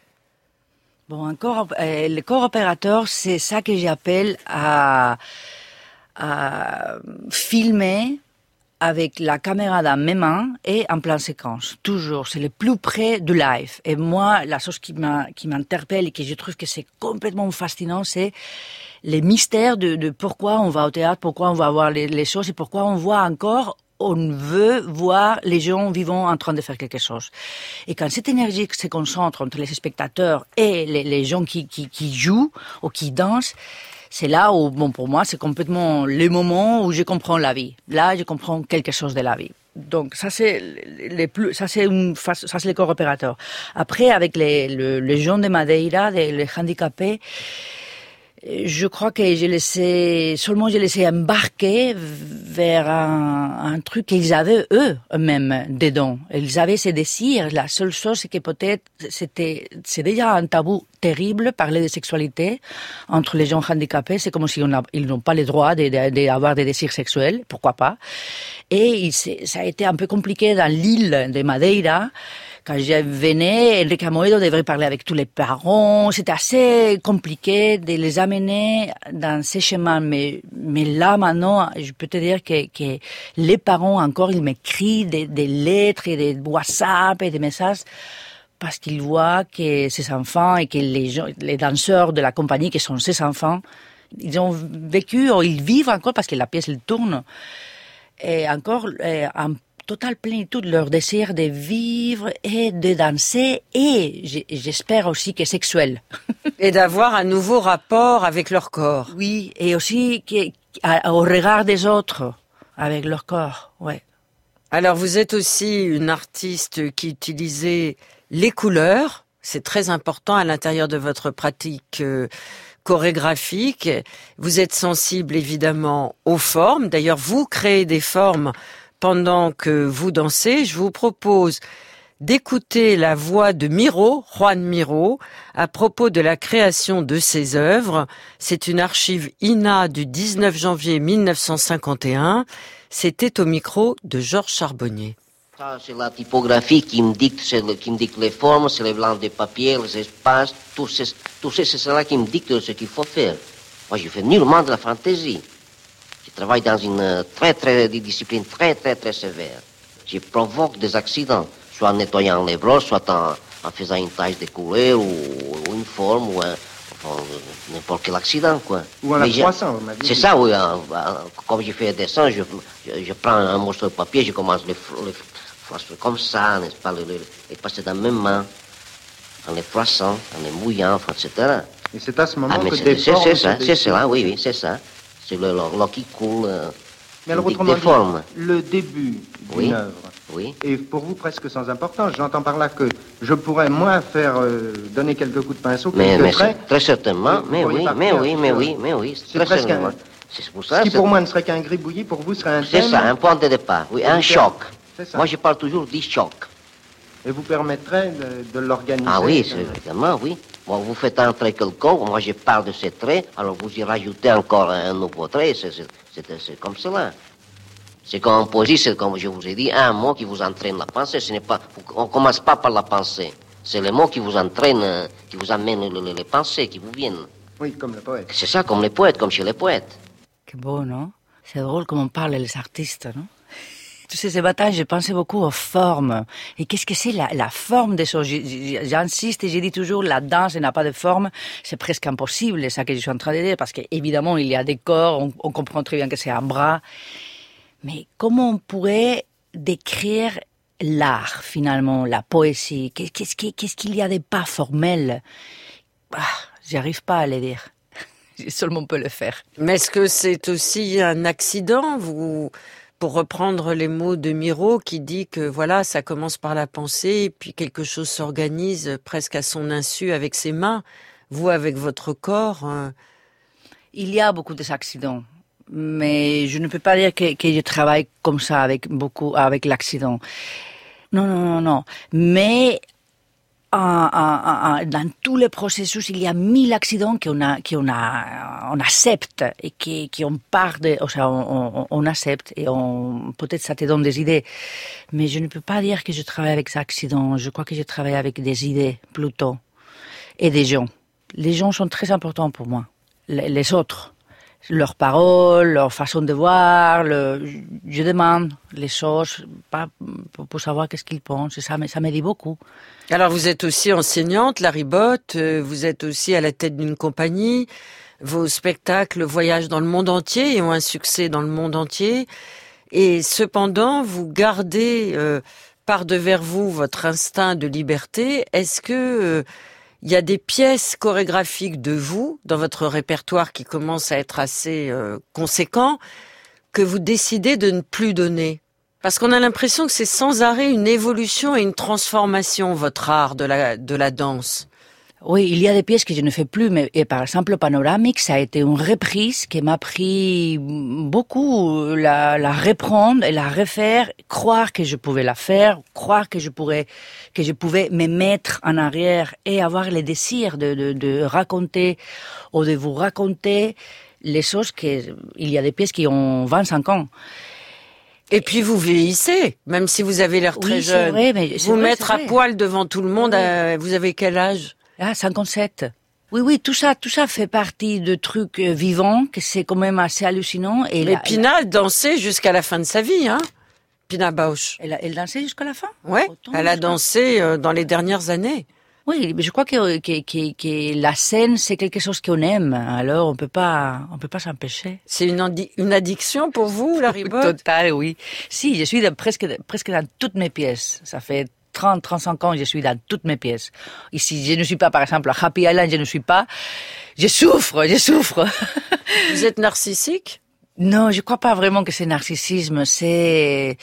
Bon, un corps, euh, le corps opérateur, c'est ça que j'appelle à, à filmer avec la caméra dans mes mains et en plein séquence. Toujours, c'est le plus près du live. Et moi, la chose qui m'a, qui m'interpelle et que je trouve que c'est complètement fascinant, c'est les mystères de, de pourquoi on va au théâtre, pourquoi on va voir les, les choses et pourquoi on voit encore, on veut voir les gens vivants en train de faire quelque chose. Et quand cette énergie se concentre entre les spectateurs et les, les gens qui, qui, qui jouent ou qui dansent, c'est là où, bon, pour moi, c'est complètement le moment où je comprends la vie. Là, je comprends quelque chose de la vie. Donc, ça, c'est les plus, ça, c'est une, ça, c'est le corps opérateur. Après, avec les, le, les gens de Madeira, les, les handicapés, je crois que j'ai laissé, seulement j'ai laissé embarquer vers un, un truc qu'ils avaient eux-mêmes dedans. Ils avaient ces désirs. La seule chose, c'est que peut-être c'était, c'est déjà un tabou terrible, parler de sexualité entre les gens handicapés. C'est comme si on a, ils n'ont pas le droit d'avoir des désirs sexuels. Pourquoi pas? Et il, ça a été un peu compliqué dans l'île de Madeira. Quand je venais, Enrique Amoedo devait parler avec tous les parents. C'était assez compliqué de les amener dans ces chemins. Mais, mais là, maintenant, je peux te dire que, que les parents, encore, ils m'écrivent des, des lettres et des WhatsApp et des messages parce qu'ils voient que ces enfants et que les gens, les danseurs de la compagnie, qui sont ces enfants, ils ont vécu, ou ils vivent encore parce que la pièce, elle tourne. Et encore, un totale plénitude, leur désir de vivre et de danser et j'espère aussi que sexuel. Et d'avoir un nouveau rapport avec leur corps. Oui, et aussi que, à, au regard des autres avec leur corps, ouais. Alors vous êtes aussi une artiste qui utilisait les couleurs, c'est très important à l'intérieur de votre pratique euh, chorégraphique. Vous êtes sensible évidemment aux formes, d'ailleurs vous créez des formes pendant que vous dansez. Je vous propose d'écouter la voix de Miro, Juan Miro, à propos de la création de ses œuvres. C'est une archive I N A du dix-neuf janvier mille neuf cent cinquante et un. C'était au micro de Georges Charbonnier. Ça, c'est la typographie qui me dicte, c'est le, qui me dicte les formes, c'est les blancs de papier, les espaces, tout, c'est, tout c'est, c'est cela qui me dicte ce qu'il faut faire. Moi, je fais nullement de la fantaisie. Je travaille dans une très, très, des disciplines très, très, très sévères. Je provoque des accidents, soit en nettoyant les brosses, soit en, en faisant une tache de couleur, ou, ou une forme, ou un, enfin, n'importe quel accident, quoi. Ou en la croissant, on m'a dit. C'est ça, oui. En, en, comme je fais un dessin, je, je, je prends un morceau de papier, je commence les froisser comme ça, n'est-ce pas, les, les passer dans mes mains, en les froissant, en les mouillant, et cetera. Et c'est à ce moment ah, que c'est, des c'est, formes... C'est ça, c'est cela, oui, oui, c'est ça. C'est le l'eau qui coule, euh, mais alors, autrement dit, formes. Le début d'une oui, œuvre oui. est pour vous presque sans importance. J'entends par là que je pourrais, moi, faire euh, donner quelques coups de pinceau, mais, quelques mais traits. Très certainement, mais oui, mais oui, mais oui, mais oui, c'est très presque certainement. Un... C'est pour ça, Ce qui c'est... pour moi ne serait qu'un gribouillis, pour vous serait un C'est thème. ça, un point de départ, oui, un choc. Moi, je parle toujours du choc. Et vous permettrez de, de l'organiser. Ah oui, c'est, évidemment, oui. Bon, vous faites un trait quelconque, moi je parle de ces traits, alors vous y rajoutez encore un nouveau trait, c'est, c'est, c'est, c'est comme cela. C'est comme en poésie, c'est comme je vous ai dit, un mot qui vous entraîne la pensée, ce n'est pas, on ne commence pas par la pensée, c'est les mots qui vous entraînent, qui vous amènent les, les, les pensées, qui vous viennent. Oui, comme le poète. C'est ça, comme les poètes, comme chez les poètes. Que beau, non? C'est drôle comme on parle les artistes, non? tous ces batailles, je pensais beaucoup aux formes. Et qu'est-ce que c'est la, la forme des choses? J'insiste et je dis toujours, la danse n'a pas de forme. C'est presque impossible, c'est ça que je suis en train de dire, parce qu'évidemment, il y a des corps, on, on comprend très bien que c'est un bras. Mais comment on pourrait décrire l'art, finalement, la poésie? Qu'est-ce qu'il, qu'est-ce qu'il y a de pas formel? Ah, j'arrive pas à le dire. Seulement peut le faire. Mais est-ce que c'est aussi un accident, vous, pour reprendre les mots de Miro, qui dit que voilà, ça commence par la pensée, et puis quelque chose s'organise presque à son insu avec ses mains, vous avec votre corps. Hein. Il y a beaucoup d'accidents, mais je ne peux pas dire que, que je travaille comme ça avec beaucoup avec l'accident. Non, non, non, non. Mais En, en, en, dans tous les processus, il y a mille accidents qu'on a, qu'on a, on accepte et qui, qui on part de, enfin, on, on, on accepte et on, peut-être ça te donne des idées. Mais je ne peux pas dire que je travaille avec ces accidents. Je crois que je travaille avec des idées, plutôt. Et des gens. Les gens sont très importants pour moi. Les, les autres. Leurs paroles, leur façon de voir, le, je demande les choses, pas pour, pour savoir qu'est-ce qu'ils pensent, ça, ça m'aide beaucoup. Alors vous êtes aussi enseignante, Larry Bott, vous êtes aussi à la tête d'une compagnie, vos spectacles voyagent dans le monde entier et ont un succès dans le monde entier, et cependant vous gardez euh, par devers vous votre instinct de liberté. Est-ce que euh, il y a des pièces chorégraphiques de vous, dans votre répertoire qui commence à être assez euh, conséquent, que vous décidez de ne plus donner? Parce qu'on a l'impression que c'est sans arrêt une évolution et une transformation, votre art de la, de la danse. Oui, il y a des pièces que je ne fais plus, mais et par exemple, Panoramique, ça a été une reprise qui m'a pris beaucoup, la, la reprendre et la refaire, croire que je pouvais la faire, croire que je pourrais, que je pouvais me mettre en arrière et avoir le désir de, de, de raconter ou de vous raconter les choses que, il y a des pièces qui ont vingt-cinq ans. Et puis vous vieillissez, même si vous avez l'air très oui, jeune. C'est vrai, mais c'est vous vrai, mettre c'est à vrai. poil devant tout le monde, oui. euh, vous avez quel âge? Ah, cinquante-sept. Oui, oui, tout ça, tout ça fait partie de trucs vivants, que c'est quand même assez hallucinant. Et mais la, Pina la... dansait jusqu'à la fin de sa vie, hein? Pina Bausch. Elle, a, elle dansait jusqu'à la fin? Ouais, Autant elle a dansé euh, dans les dernières années. Oui, mais je crois que, que, que, que la scène, c'est quelque chose qu'on aime. Alors, on peut pas, on peut pas s'empêcher. C'est une, adi- une addiction pour vous, Larry Bott? Total, oui. Si, je suis de, presque, presque dans toutes mes pièces. Ça fait trente, trente-cinq ans, je suis dans toutes mes pièces. Ici, je ne suis pas, par exemple, à Happy Island, je ne suis pas. Je souffre, je souffre. Vous êtes narcissique? Non, je crois pas vraiment que c'est narcissisme. C'est,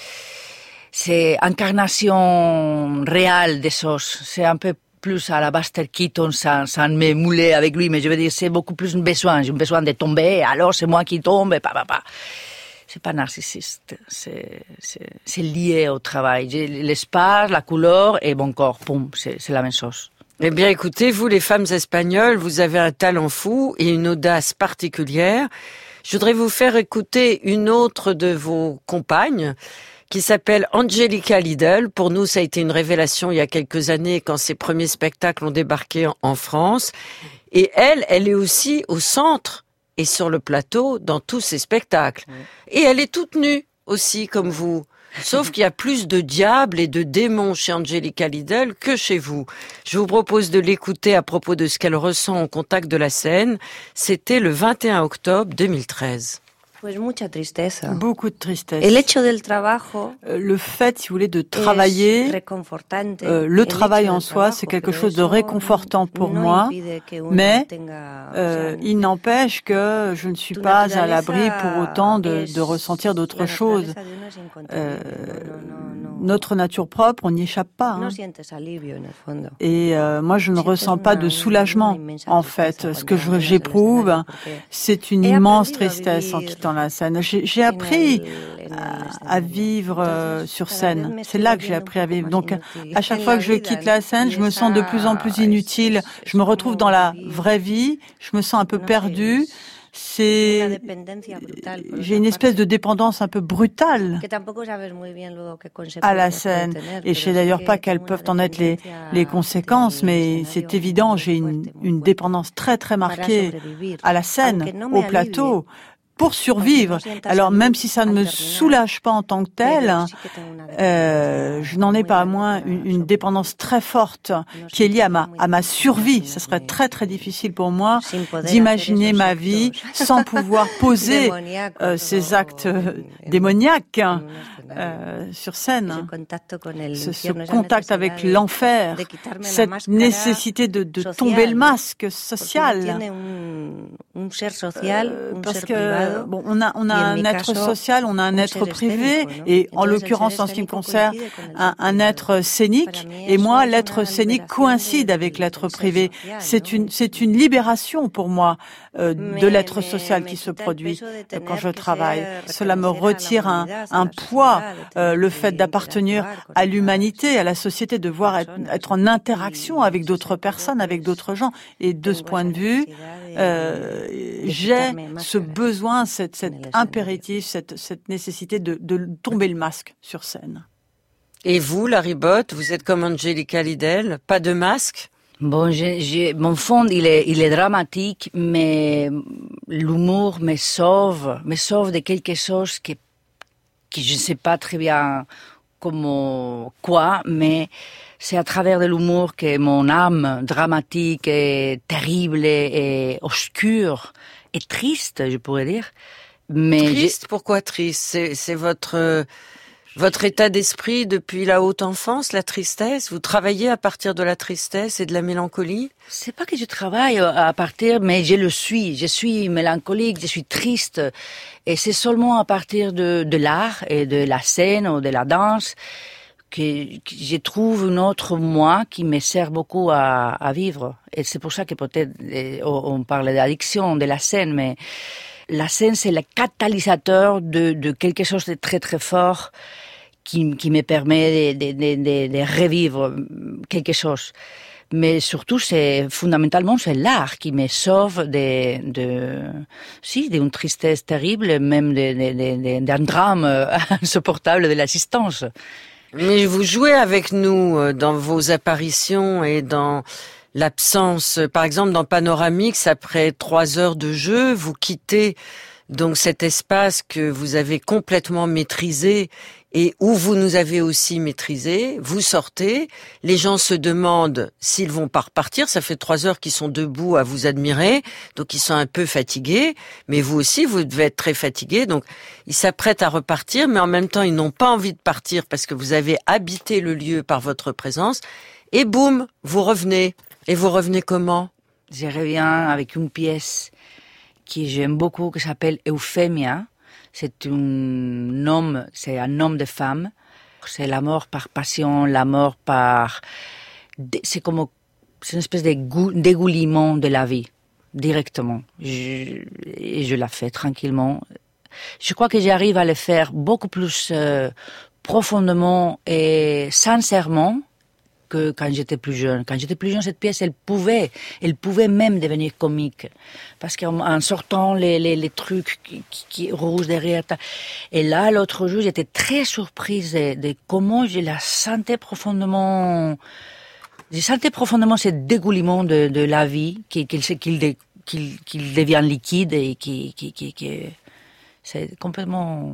c'est incarnation réelle des choses. C'est un peu plus à la Buster Keaton sans, sans me mouler avec lui, mais je veux dire, c'est beaucoup plus un besoin. J'ai un besoin de tomber, alors c'est moi qui tombe, et pa, pa, pa. C'est pas narcissiste, c'est, c'est, c'est lié au travail. J'ai l'espace, la couleur et mon corps, poum, c'est, c'est la même chose. Eh bien, écoutez, vous, les femmes espagnoles, vous avez un talent fou et une audace particulière. Je voudrais vous faire écouter une autre de vos compagnes, qui s'appelle Angelica Lidl. Pour nous, ça a été une révélation il y a quelques années quand ses premiers spectacles ont débarqué en, en France. Et elle, elle est aussi au centre et sur le plateau dans tous ses spectacles. Oui. Et elle est toute nue aussi, comme vous. Sauf qu'il y a plus de diables et de démons chez Angelica Lidl que chez vous. Je vous propose de l'écouter à propos de ce qu'elle ressent au contact de la scène. C'était le vingt et un octobre deux mille treize. Beaucoup de tristesse. Euh, le fait, si vous voulez, de travailler, euh, le travail en soi, c'est quelque chose de réconfortant pour moi, mais euh, il n'empêche que je ne suis pas à l'abri pour autant de, de ressentir d'autres choses. Euh, notre nature propre, on n'y échappe pas. Hein. Et euh, moi, je ne ressens pas de soulagement, en fait. Ce que je, j'éprouve, c'est une immense tristesse en quittant la scène. J'ai, j'ai appris à, à vivre euh, sur scène. C'est là que j'ai appris à vivre. Donc, à chaque fois que je quitte la scène, je me sens de plus en plus inutile. Je me retrouve dans la vraie vie. Je me sens un peu perdue. C'est, j'ai une espèce de dépendance un peu brutale à la scène. Et je sais d'ailleurs pas quelles peuvent en être les, les conséquences, mais c'est évident, j'ai une, une dépendance très très marquée à la scène, au plateau, pour survivre. Alors même si ça ne me soulage pas en tant que tel, euh, je n'en ai pas à moins une, une dépendance très forte qui est liée à ma, à ma survie. Ce serait très très difficile pour moi d'imaginer ma vie sans pouvoir poser euh, ces actes euh, démoniaques euh, sur scène. Ce, ce contact avec l'enfer, cette nécessité de, de tomber le masque social. Euh, parce que bon, on a on a un être social, on a un être privé, et en l'occurrence en ce qui me concerne, un, un être scénique. Et moi, l'être scénique coïncide avec l'être privé. C'est une c'est une libération pour moi euh, de l'être social qui se produit euh, quand je travaille. Cela me retire un, un poids, euh, le fait d'appartenir à l'humanité, à la société, de voir être, être en interaction avec d'autres personnes, avec d'autres gens. Et de ce point de vue, euh, j'ai ce besoin, cette, cet impératif, cette, cette nécessité de, de tomber le masque sur scène. Et vous, Larry Bott, vous êtes comme Angelica Lidl, pas de masque? Bon, j'ai, j'ai, mon fond, il est, il est dramatique, mais l'humour me sauve, me sauve de quelque chose qui, qui je ne sais pas très bien comment, quoi, mais c'est à travers de l'humour que mon âme dramatique et terrible et, et obscure et triste, je pourrais dire. Mais triste, pourquoi triste? C'est, c'est votre, euh, votre état d'esprit depuis la haute enfance, la tristesse? Vous travaillez à partir de la tristesse et de la mélancolie? C'est pas que je travaille à partir, mais je le suis. Je suis mélancolique, je suis triste. Et c'est seulement à partir de, de l'art et de la scène ou de la danse que, que je trouve une autre moi qui me sert beaucoup à, à vivre. Et c'est pour ça que peut-être on parle d'addiction, de la scène, mais la scène, c'est le catalyseur de, de quelque chose de très très fort qui, qui me permet de, de, de, de revivre quelque chose. Mais surtout, c'est fondamentalement c'est l'art qui me sauve de, de si d'une tristesse terrible, même de, de, de, d'un drame insupportable de l'assistance. Mais vous jouez avec nous dans vos apparitions et dans l'absence. Par exemple, dans Panoramix, après trois heures de jeu, vous quittez donc cet espace que vous avez complètement maîtrisé et où vous nous avez aussi maîtrisé. Vous sortez, les gens se demandent s'ils vont pas repartir. Ça fait trois heures qu'ils sont debout à vous admirer, donc ils sont un peu fatigués. Mais vous aussi, vous devez être très fatigués. Donc ils s'apprêtent à repartir, mais en même temps, ils n'ont pas envie de partir parce que vous avez habité le lieu par votre présence. Et boum, vous revenez. Et vous revenez comment? Je reviens avec une pièce que j'aime beaucoup, qui s'appelle Euphémia. C'est un homme, c'est un homme de femme. C'est la mort par passion, la mort par... C'est comme c'est une espèce d'égoulimment de la vie, directement. Je, et je la fais tranquillement. Je crois que j'arrive à le faire beaucoup plus euh, profondément et sincèrement que quand j'étais plus jeune. Quand j'étais plus jeune, cette pièce, elle pouvait, elle pouvait même devenir comique. Parce qu'en en sortant les, les, les trucs qui, qui, qui rouges derrière. Et là, l'autre jour, j'étais très surprise de, de comment je la sentais profondément, je sentais profondément ce dégoulement de, de la vie, qu'il, qu'il, qu'il, qu'il, qu'il devient liquide et qui, qui, qui, qui, c'est complètement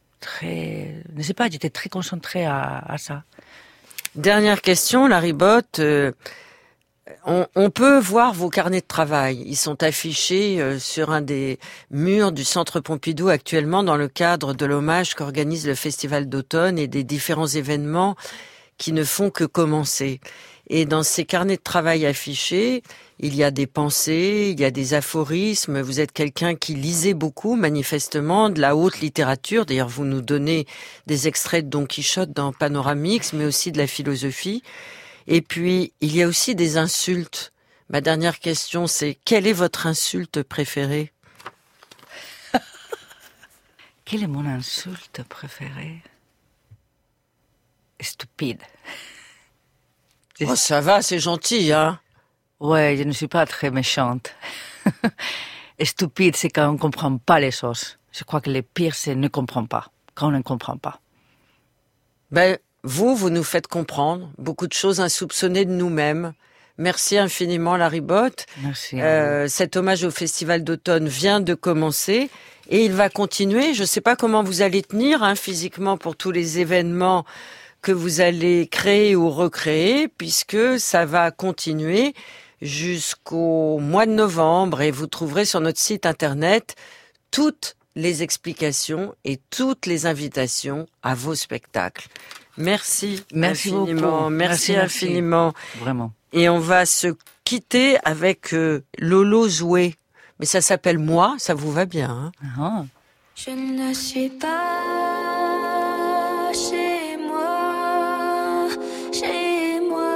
très, je ne sais pas, j'étais très concentrée à, à ça. Dernière question, Larry Bott. Euh, on, on peut voir vos carnets de travail. Ils sont affichés euh, sur un des murs du Centre Pompidou actuellement dans le cadre de l'hommage qu'organise le Festival d'automne et des différents événements qui ne font que commencer. Et dans ces carnets de travail affichés, il y a des pensées, il y a des aphorismes. Vous êtes quelqu'un qui lisait beaucoup, manifestement, de la haute littérature. D'ailleurs, vous nous donnez des extraits de Don Quichotte dans Panoramix, mais aussi de la philosophie. Et puis, il y a aussi des insultes. Ma dernière question, c'est quelle est votre insulte préférée? Quelle est mon insulte préférée? Stupide. Oh, ça va, c'est gentil, hein? Ouais, je ne suis pas très méchante. Stupide, c'est quand on ne comprend pas les choses. Je crois que le pire, c'est ne comprend pas. Quand on ne comprend pas. Ben, vous, vous nous faites comprendre beaucoup de choses insoupçonnées de nous-mêmes. Merci infiniment, Larry Bott. Merci. Euh, cet hommage au Festival d'automne vient de commencer et il va continuer. Je ne sais pas comment vous allez tenir hein, physiquement pour tous les événements que vous allez créer ou recréer, puisque ça va continuer jusqu'au mois de novembre et vous trouverez sur notre site internet toutes les explications et toutes les invitations à vos spectacles. Merci, merci infiniment, beaucoup. Merci, merci infiniment. Vraiment. Et on va se quitter avec euh, Lolo Zoué. Mais ça s'appelle Moi, ça vous va bien. Hein ah. Je ne suis pas chez moi, chez moi.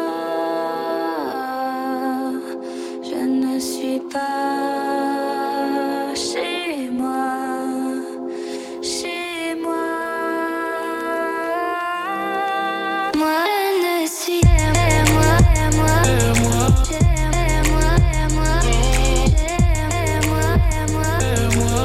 Je ne suis pas chez moi, chez moi. Moi, je ne suis chez moi, moi, moi, chez moi, moi, chez moi, moi, moi.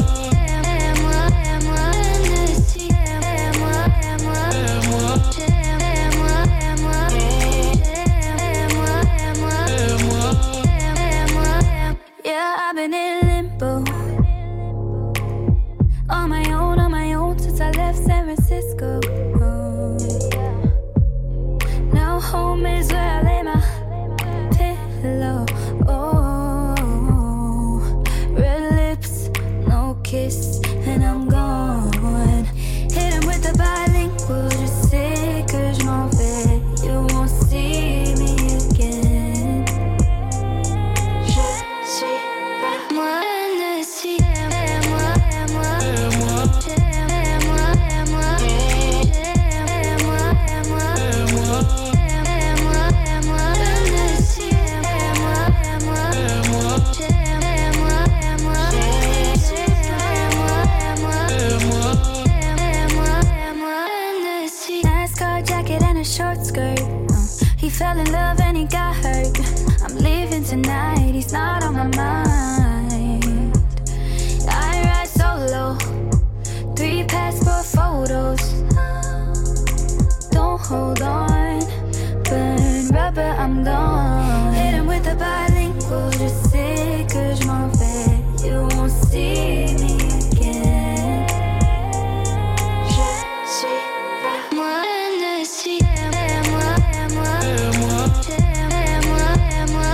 Yeah, I've been in limbo. On my own, on my own since I left San Francisco. Oh. Now home is where I lay my pillow. Oh, red lips, no kiss, and I'm gone. Hit him with the bilingual, je sais que je m'en vais. You won't see me again. Je suis pas moi, je ne suis moi, moi, moi, moi, moi, short skirt. Uh, he fell in love and he got hurt. I'm leaving tonight, he's not on my mind. I ride solo, three passport photos. Don't hold on, burn rubber, I'm gone. Hit him with the bilingual, je sais que je m'en vais. You won't see me again. Je suis pas moi, je suis moi, moi, moi, moi, moi,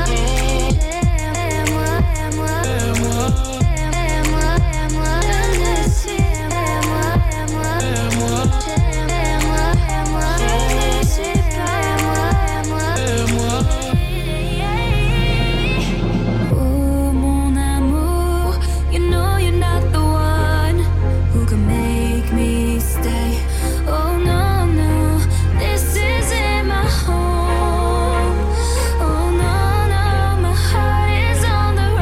moi, moi, moi, je suis moi, moi, moi, moi, je suis pas moi, moi, moi. Oh mon amour, you know you're not the one who can make me stay. Oh no, no, this isn't my home. Oh no, no, my heart is on the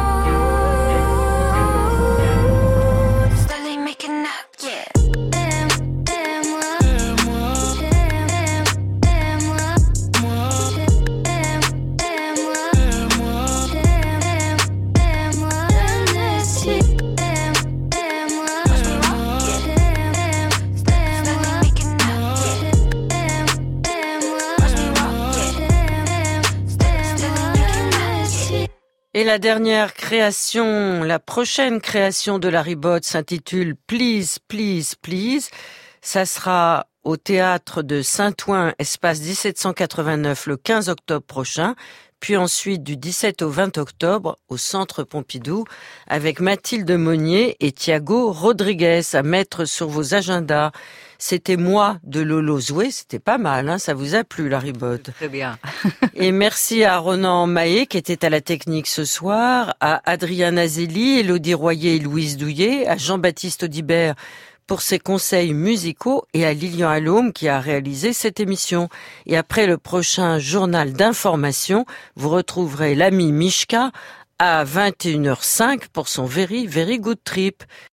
road. Slowly making up, yeah. Aime-moi, aime-moi, aime-moi, aime-moi, aime-moi, je ne suis aime-moi, slowly making up, yeah. Et la dernière création, la prochaine création de Larry Bott s'intitule Please, Please, Please. Ça sera au théâtre de Saint-Ouen, espace dix-sept cent quatre-vingt-neuf, le quinze octobre prochain, puis ensuite du dix-sept au vingt octobre au Centre Pompidou, avec Mathilde Monnier et Thiago Rodriguez à mettre sur vos agendas. C'était Moi de Lolo Zoué, c'était pas mal, hein, ça vous a plu, Larry Bott? Très bien. Et merci à Ronan Mahé qui était à la technique ce soir, à Adrien Azelli, Élodie Royer et Louise Douillet, à Jean-Baptiste Audibert pour ses conseils musicaux et à Lilian Allôme qui a réalisé cette émission. Et après le prochain journal d'information, vous retrouverez l'ami Mishka à vingt et une heures cinq pour son Very Very Good Trip.